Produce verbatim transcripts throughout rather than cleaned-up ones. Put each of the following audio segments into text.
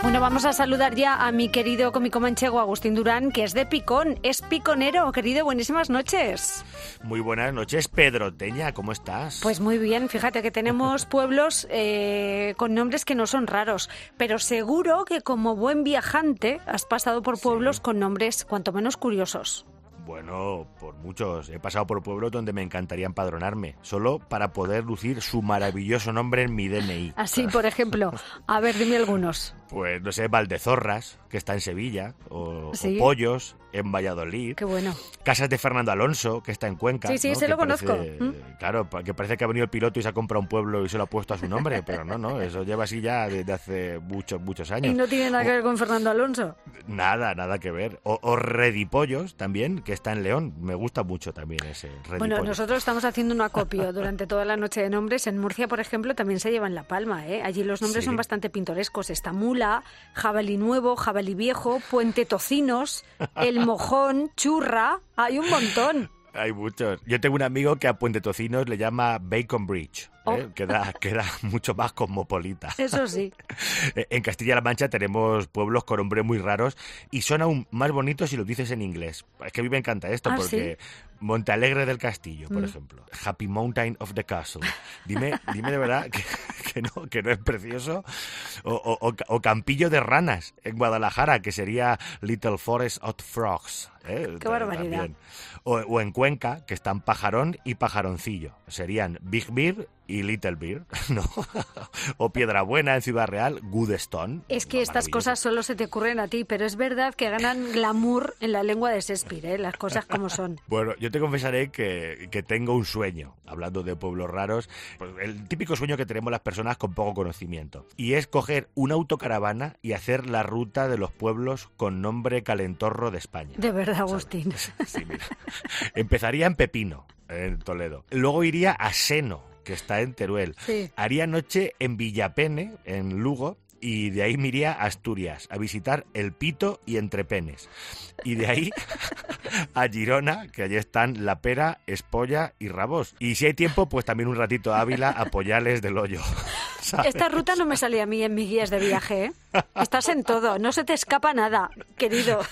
Bueno, vamos a saludar ya a mi querido cómico manchego Agustín Durán, que es de Picón, es piconero. Querido, buenísimas noches. Muy buenas noches, Pedroteña, ¿cómo estás? Pues muy bien, fíjate que tenemos pueblos eh, con nombres que no son raros, pero seguro que como buen viajante has pasado por pueblos sí. con nombres cuanto menos curiosos. Bueno, por muchos. He pasado por pueblos donde me encantaría empadronarme, solo para poder lucir su maravilloso nombre en mi D N I. Así, por ejemplo. A ver, dime algunos. Pues, no sé, Valdezorras, que está en Sevilla, o, ¿Sí? o Pollos, en Valladolid. Qué bueno. Casas de Fernando Alonso, que está en Cuenca. Sí, sí, ¿no? se que lo parece, conozco. ¿Mm? Claro, que parece que ha venido el piloto y se ha comprado un pueblo y se lo ha puesto a su nombre, pero no, no, eso lleva así ya desde hace muchos, muchos años. ¿Y no tiene nada que ver con Fernando Alonso? Nada, nada que ver. O, o Redipollos también, que está en León. Me gusta mucho también ese Redipollos. Bueno, nosotros estamos haciendo un acopio durante toda la noche de nombres. En Murcia, por ejemplo, también se llevan la palma, ¿eh? Allí los nombres sí. son bastante pintorescos. Está Mula, Jabalí Nuevo, Jabalí Viejo, Puente Tocinos, El Mojón, Churra... Hay un montón. Hay muchos. Yo tengo un amigo que a Puente Tocinos le llama Bacon Bridge. ¿eh? Oh. Queda, queda mucho más cosmopolita. Eso sí. En Castilla-La Mancha tenemos pueblos con nombres muy raros y son aún más bonitos si los dices en inglés. Es que a mí me encanta esto ¿Ah, porque sí? Montealegre del Castillo, por mm. ejemplo. Happy Mountain of the Castle. Dime, dime de verdad que, que, no, que no es precioso. O, o, o Campillo de Ranas en Guadalajara, que sería Little Forest of Frogs. ¿eh? Qué barbaridad. O, o en Cuenca, que están Pajarón y Pajaroncillo. Serían Big Bear y Little Bear, ¿no? O Piedrabuena en Ciudad Real, Goodstone. Es que estas cosas solo se te ocurren a ti, pero es verdad que ganan glamour en la lengua de Shakespeare, ¿eh? Las cosas como son. Bueno, yo te confesaré que, que tengo un sueño, hablando de pueblos raros, pues el típico sueño que tenemos las personas con poco conocimiento, y es coger una autocaravana y hacer la ruta de los pueblos con nombre calentorro de España. De verdad, Agustín. Sí, mira. Empezaría en Pepino, en Toledo. Luego iría a Seno, que está en Teruel. Sí. Haría noche en Villapene, en Lugo, y de ahí me iría a Asturias, a visitar El Pito y Entrepenes. Y de ahí a Girona, que allí están La Pera, Espolla y Rabós. Y si hay tiempo, pues también un ratito a Ávila, a Pollales del Hoyo. ¿Sabes? Esta ruta no me salía a mí en mis guías de viaje, ¿eh? Estás en todo, no se te escapa nada, querido.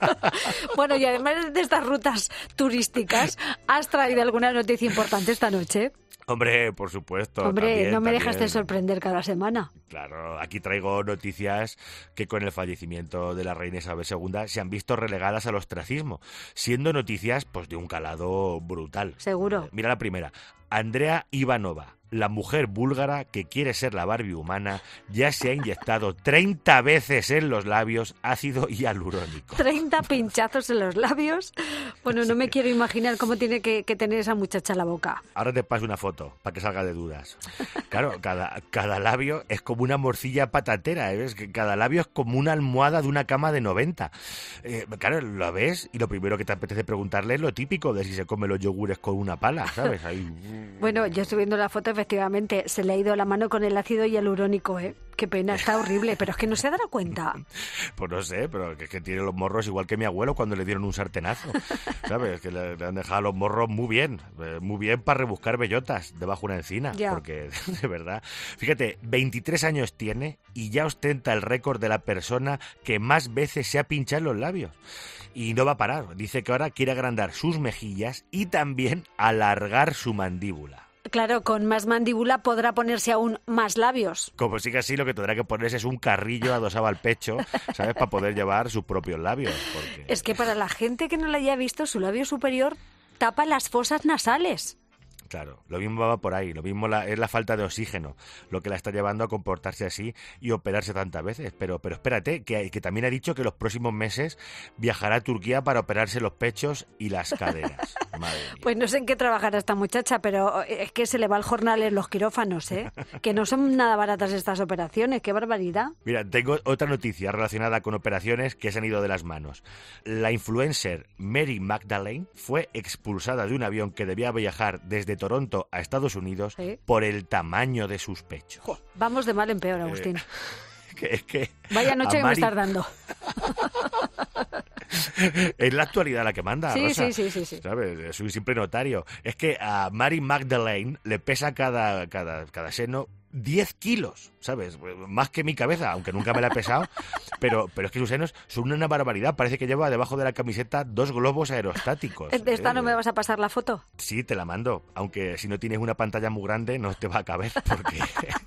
Bueno, y además de estas rutas turísticas, ¿has traído alguna noticia importante esta noche? Hombre, por supuesto. Hombre, también, no me también. dejas de sorprender cada semana. Claro, aquí traigo noticias que con el fallecimiento de la reina Isabel segunda se han visto relegadas al ostracismo, siendo noticias pues de un calado brutal. Seguro. Mira la primera. Andrea Ivanova, la mujer búlgara que quiere ser la Barbie humana, ya se ha inyectado treinta veces en los labios ácido hialurónico. ¿treinta pinchazos en los labios? Bueno, no me quiero imaginar cómo tiene que, que tener esa muchacha la boca. Ahora te paso una foto para que salga de dudas. Claro, cada, cada labio es como una morcilla patatera, ¿ves? Cada labio es como una almohada de una cama de noventa. Eh, claro, lo ves y lo primero que te apetece preguntarle es lo típico de si se come los yogures con una pala, ¿sabes? Ahí... Bueno, yo estoy viendo la foto, efectivamente, se le ha ido la mano con el ácido hialurónico, ¿eh? Qué pena, está horrible, pero es que no se dará cuenta. Pues no sé, pero que es que tiene los morros igual que mi abuelo cuando le dieron un sartenazo, ¿sabes? Que le, le han dejado los morros muy bien, eh, muy bien para rebuscar bellotas debajo de una encina, ya. Porque de verdad, fíjate, veintitrés años tiene y ya ostenta el récord de la persona que más veces se ha pinchado en los labios. Y no va a parar, dice que ahora quiere agrandar sus mejillas y también alargar su mandíbula. Claro, con más mandíbula podrá ponerse aún más labios. Como siga así, lo que tendrá que ponerse es un carrillo adosado al pecho, ¿sabes? Para poder llevar sus propios labios. Porque... Es que para la gente que no le haya visto, su labio superior tapa las fosas nasales. Claro, lo mismo va por ahí, lo mismo la, es la falta de oxígeno lo que la está llevando a comportarse así y operarse tantas veces. Pero, pero espérate, que, que también ha dicho que los próximos meses viajará a Turquía para operarse los pechos y las caderas. Madre mía. Pues no sé en qué trabajará esta muchacha, pero es que se le va el jornal en los quirófanos, ¿eh? Que no son nada baratas estas operaciones, qué barbaridad. Mira, tengo otra noticia relacionada con operaciones que se han ido de las manos. La influencer Mary Magdalene fue expulsada de un avión que debía viajar desde Toronto a Estados Unidos, ¿sí?, por el tamaño de sus pechos. Jo, vamos de mal en peor, Agustín. Eh, que, es que Vaya noche que Mari... me estás dando. Es la actualidad la que manda, sí, Rosa. Sí, sí, sí, sí. ¿Sabes? Soy un simple notario. Es que a Mary Magdalene le pesa cada, cada, cada seno diez kilos, ¿sabes? Más que mi cabeza, aunque nunca me la he pesado, pero, pero es que sus senos son una barbaridad. Parece que lleva debajo de la camiseta dos globos aerostáticos. ¿De esta ¿eh? no me vas a pasar la foto? Sí, te la mando, aunque si no tienes una pantalla muy grande no te va a caber, porque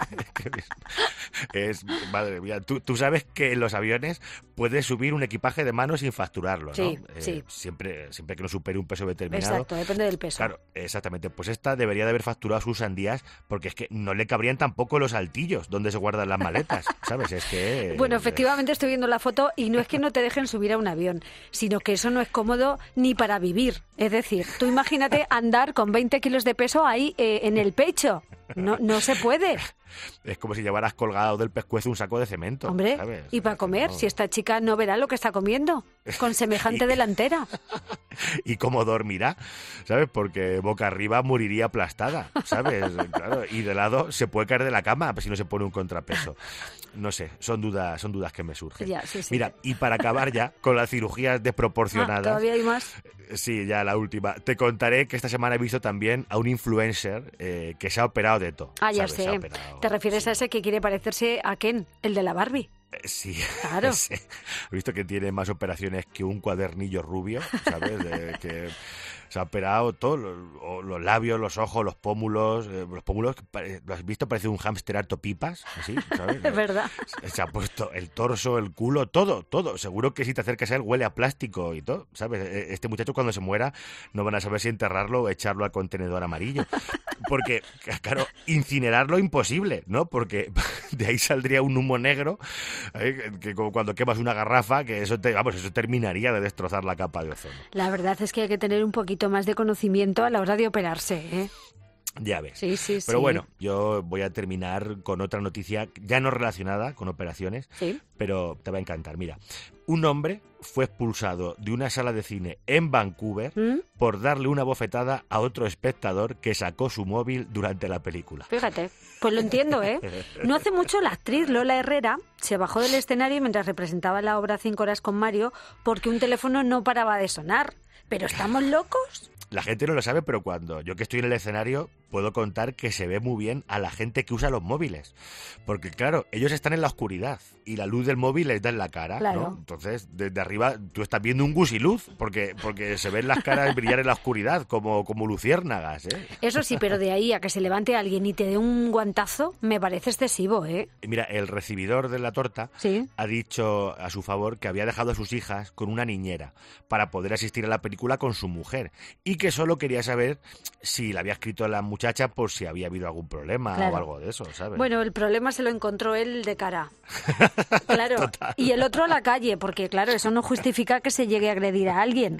es, madre mía, tú, tú sabes que en los aviones puedes subir un equipaje de mano sin facturarlo, ¿no? Sí, eh, sí. Siempre, siempre que no supere un peso determinado. Exacto, depende del peso. Claro, exactamente. Pues esta debería de haber facturado sus sandías, porque es que no le cabrían tampoco los altillos donde se guardan las maletas, ¿sabes? Es que... Bueno, efectivamente estoy viendo la foto y no es que no te dejen subir a un avión, sino que eso no es cómodo ni para vivir. Es decir, tú imagínate andar con veinte kilos de peso ahí eh, en el pecho. No, no se puede. Es como si llevaras colgado del pescuezo un saco de cemento. Hombre, ¿sabes? y para comer, no. Si esta chica no verá lo que está comiendo, con semejante y, delantera. Y cómo dormirá, ¿sabes? Porque boca arriba moriría aplastada, ¿sabes? Claro, y de lado se puede caer de la cama si no se pone un contrapeso. No sé, son dudas, son dudas que me surgen. Ya, sí, sí. Mira, y para acabar ya con las cirugías desproporcionadas... Ah, ¿todavía hay más? Sí, ya la última. Te contaré que esta semana he visto también a un influencer eh, que se ha operado de todo. Ah, ya ¿sabes? sé. Se ha operado, ¿Te refieres sí. a ese que quiere parecerse a Ken, el de la Barbie? Eh, Sí, Claro. sí. He visto que tiene más operaciones que un cuadernillo rubio, ¿sabes? De, que se ha operado todo, los, los labios, los ojos, los pómulos, eh, los pómulos, ¿lo has visto? Parece un hámster harto pipas, así, ¿sabes? Es verdad. Se ha puesto el torso, el culo, todo, todo. Seguro que si te acercas a él huele a plástico y todo, ¿sabes? Este muchacho cuando se muera no van a saber si enterrarlo o echarlo al contenedor amarillo. Porque, claro, incinerarlo imposible, ¿no? Porque de ahí saldría un humo negro, ¿eh? que como cuando quemas una garrafa, que eso te, vamos, eso terminaría de destrozar la capa de ozono. La verdad es que hay que tener un poquito más de conocimiento a la hora de operarse, ¿eh? Ya ves. Sí, sí, Pero sí. bueno, yo voy a terminar con otra noticia ya no relacionada con operaciones, Sí. pero te va a encantar. Mira, un hombre fue expulsado de una sala de cine en Vancouver ¿Mm? por darle una bofetada a otro espectador que sacó su móvil durante la película. Fíjate, pues lo entiendo, ¿eh? No hace mucho la actriz Lola Herrera se bajó del escenario mientras representaba la obra Cinco horas con Mario porque un teléfono no paraba de sonar. ¿Pero estamos locos? La gente no lo sabe, pero cuando yo que estoy en el escenario puedo contar que se ve muy bien a la gente que usa los móviles. Porque claro, ellos están en la oscuridad y la luz del móvil les da en la cara, Claro. ¿no? Entonces, desde arriba tú estás viendo un gusiluz porque, porque se ven las caras brillar en la oscuridad como, como luciérnagas, ¿eh? Eso sí, pero de ahí a que se levante alguien y te dé un guantazo, me parece excesivo, ¿eh? Y mira, el recibidor de la torta Sí. ha dicho a su favor que había dejado a sus hijas con una niñera para poder asistir a la película con su mujer y que solo quería saber si le había escrito a la muchacha por si había habido algún problema Claro. o algo de eso, ¿sabes? Bueno, el problema se lo encontró él de cara. Claro. Total. Y el otro a la calle, porque claro, eso no justifica que se llegue a agredir a alguien.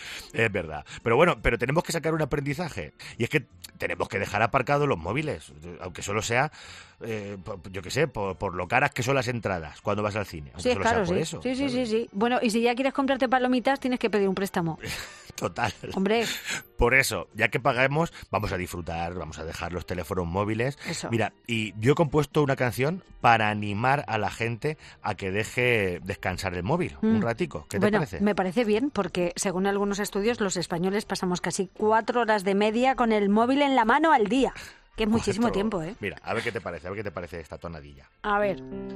Es verdad. Pero bueno, pero tenemos que sacar un aprendizaje. Y es que tenemos que dejar aparcados los móviles, aunque solo sea, eh, por- yo qué sé, por, por lo caras que son las entradas cuando vas al cine. Aunque Sí, solo claro, sea por sí. eso. Sí, sí, sí, ¿sabes? sí. Bueno, y si ya quieres comprarte palomitas, tienes que pedir un préstamo. Total. Hombre, Por eso, ya que pagamos, vamos a disfrutar, vamos a dejar los teléfonos móviles. Eso. Mira, y yo he compuesto una canción para animar a la gente a que deje descansar el móvil un Mm. ratico. ¿Qué te bueno, parece? me parece bien, porque según algunos estudios, los españoles pasamos casi cuatro horas de media con el móvil en la mano al día. Que es muchísimo Cuatro- tiempo, ¿eh? Mira, a ver qué te parece, a ver qué te parece esta tonadilla. A ver.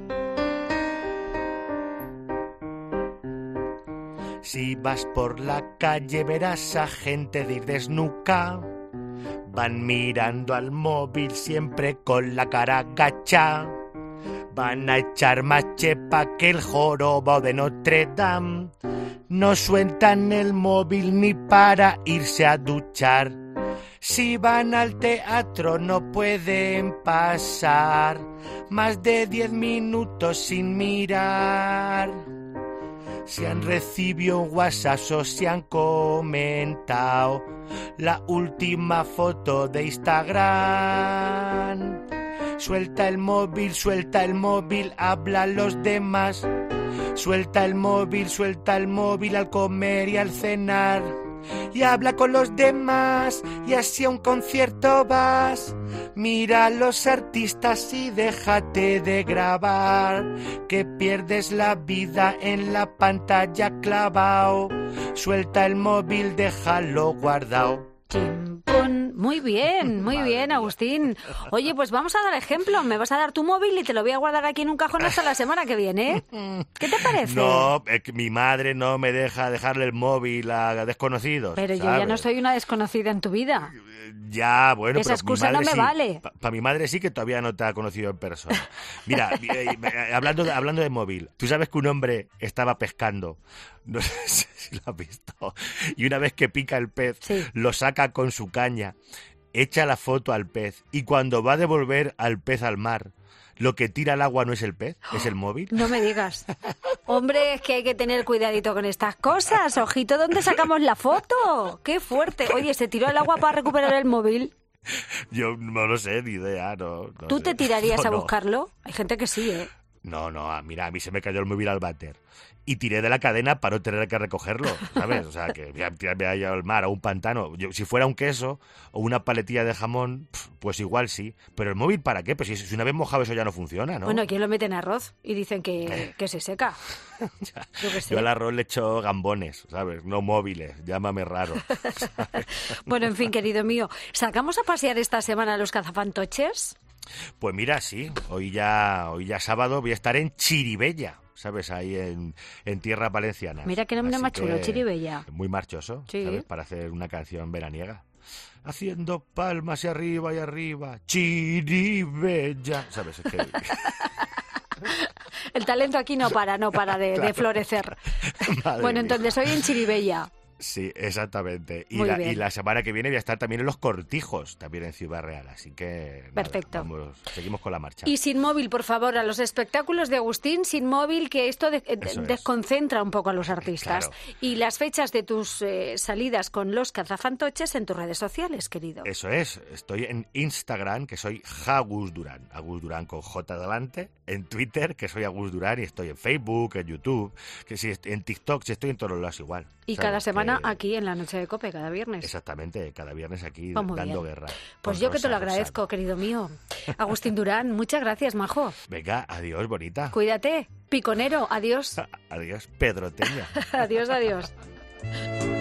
Si vas por la calle verás a gente de ir desnuca. Van mirando al móvil siempre con la cara gacha. Van a echar más chepa que el jorobo de Notre Dame. No sueltan el móvil ni para irse a duchar. Si van al teatro no pueden pasar más de diez minutos sin mirar. Si han recibido un WhatsApp o si han comentado la última foto de Instagram. Suelta el móvil, suelta el móvil, habla a los demás. Suelta el móvil, suelta el móvil al comer y al cenar. Y habla con los demás y así a un concierto vas. Mira a los artistas y déjate de grabar, que pierdes la vida en la pantalla clavao. Suelta el móvil, déjalo guardado. Chim, pum, muy bien, muy Madre bien, mía. Agustín. Oye, pues vamos a dar ejemplo. Me vas a dar tu móvil y te lo voy a guardar aquí en un cajón hasta la semana que viene. ¿eh? ¿Qué te parece? No, es que mi madre no me deja dejarle el móvil a desconocidos. Pero yo ¿sabes? ya no soy una desconocida en tu vida. Ya, bueno, Esa pero excusa mi madre no me sí. vale. Para mi madre sí que todavía no te ha conocido en persona. Mira, eh, eh, hablando, de, hablando de móvil, tú sabes que un hombre estaba pescando, no sé si lo has visto, y una vez que pica el pez, Sí. lo saca con su caña, echa la foto al pez, y cuando va a devolver al pez al mar, lo que tira al agua no es el pez, es el móvil. No me digas. Hombre, es que hay que tener cuidadito con estas cosas. Ojito, ¿dónde sacamos la foto? ¡Qué fuerte! Oye, ¿se tiró al agua para recuperar el móvil? Yo no lo sé, ni idea, no. no ¿Tú sé. te tirarías No, a no. buscarlo? Hay gente que sí, ¿eh? No, no, ah, mira, a mí se me cayó el móvil al váter. Y tiré de la cadena para no tener que recogerlo, ¿sabes? O sea, que voy a tirarme ahí al mar, a un pantano. Yo, si fuera un queso o una paletilla de jamón, pf, pues igual sí. Pero el móvil, ¿para qué? Pues si, si una vez mojado eso ya no funciona, ¿no? Bueno, aquí lo meten en arroz y dicen que, que se seca. Yo qué sé. Yo al arroz le echo gambones, ¿sabes? No móviles, llámame raro. Bueno, en fin, querido mío, ¿sacamos a pasear esta semana a los cazafantoches? Pues mira, sí, hoy ya, hoy ya sábado voy a estar en Chiribella, ¿sabes? Ahí en, en tierras valencianas. Mira qué nombre Así más chulo, que, Chiribella. Muy marchoso, Sí. ¿sabes? Para hacer una canción veraniega. Haciendo palmas y arriba y arriba, Chiribella, ¿sabes? Es que... El talento aquí no para, no para de, de Claro. florecer. Madre Bueno, mía. entonces hoy en Chiribella. Sí, exactamente. Y Muy la, bien. y la semana que viene voy a estar también en Los Cortijos, también en Ciudad Real. Así que nada, Perfecto. vamos, seguimos con la marcha. Y sin móvil, por favor, a los espectáculos de Agustín, sin móvil, que esto de- de- Eso es. desconcentra un poco a los artistas. Claro. Y las fechas de tus eh, salidas con los cazafantoches en tus redes sociales, querido. Eso es, estoy en Instagram, que soy Agus Durán, Agus Durán con J delante, en Twitter, que soy Agus Durán, y estoy en Facebook, en YouTube, que si est- en TikTok, si estoy en todos lados igual. Y ¿sabes? cada semana Que- aquí en la Noche de Cope, cada viernes. Exactamente, cada viernes aquí Pues muy dando bien. guerra. Pues con yo que te Rosa lo agradezco, Rosado. querido mío. Agustín Durán, muchas gracias, majo. Venga, adiós, bonita. Cuídate. Piconero, adiós. Adiós, Pedroteña. Adiós, adiós.